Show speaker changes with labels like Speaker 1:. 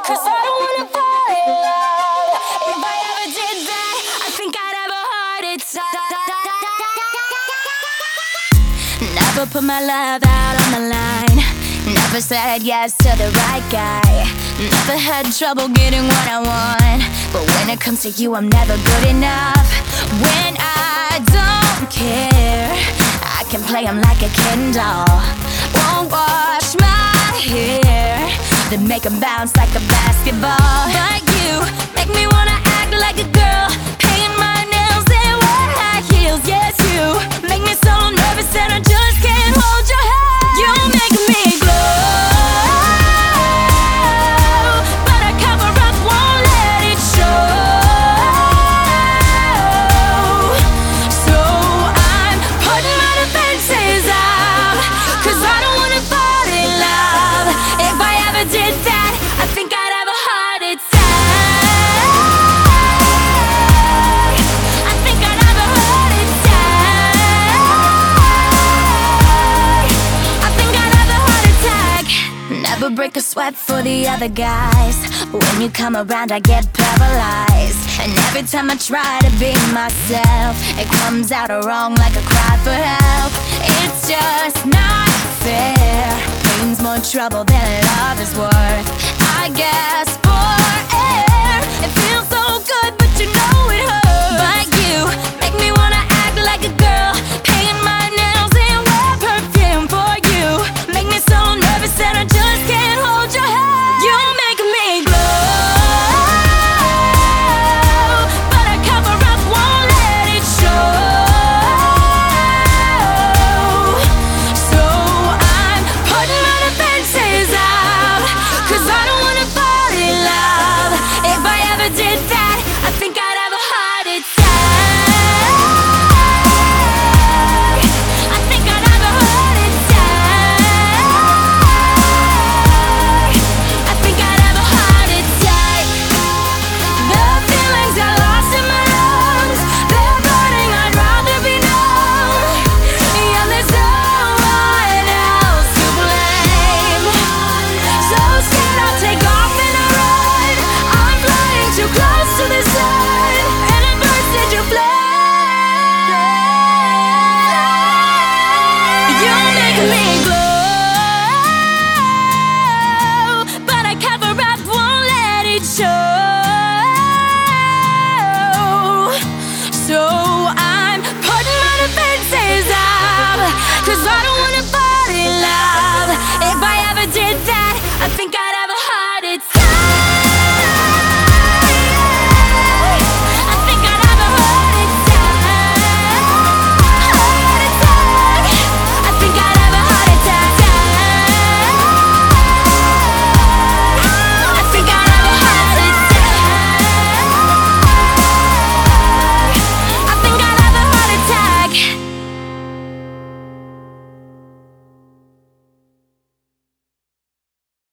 Speaker 1: 'cause I don't wanna fall in love. If I ever did that, I think I'd have a heart attack. Never put my love out on the line. Never said yes to the right guy. Never had trouble getting what I want. But when it comes to you, I'm never good enough. When I don't care, I can play him like a Ken doll. Won't wash my hair, then make him bounce like a basketball. Like you, make me wanna act like a girl, paint my nails and wear high heels. Yes, you make me so nervous that I just can't hold your hand. You make me glow, but I cover up, won't let it show. So I'm putting my defenses up, 'cause I don't wanna fall in love. If I ever did that, I think I'd have a heart attack. I think I'd have a heart attack. I think I'd have a heart attack. Never break a sweat for the other guys. When you come around, I get paralyzed. And every time I try to be myself, it comes out wrong like a cry for help. It's just not fair. Pain's more trouble than love is worth. I guess for air, it feels so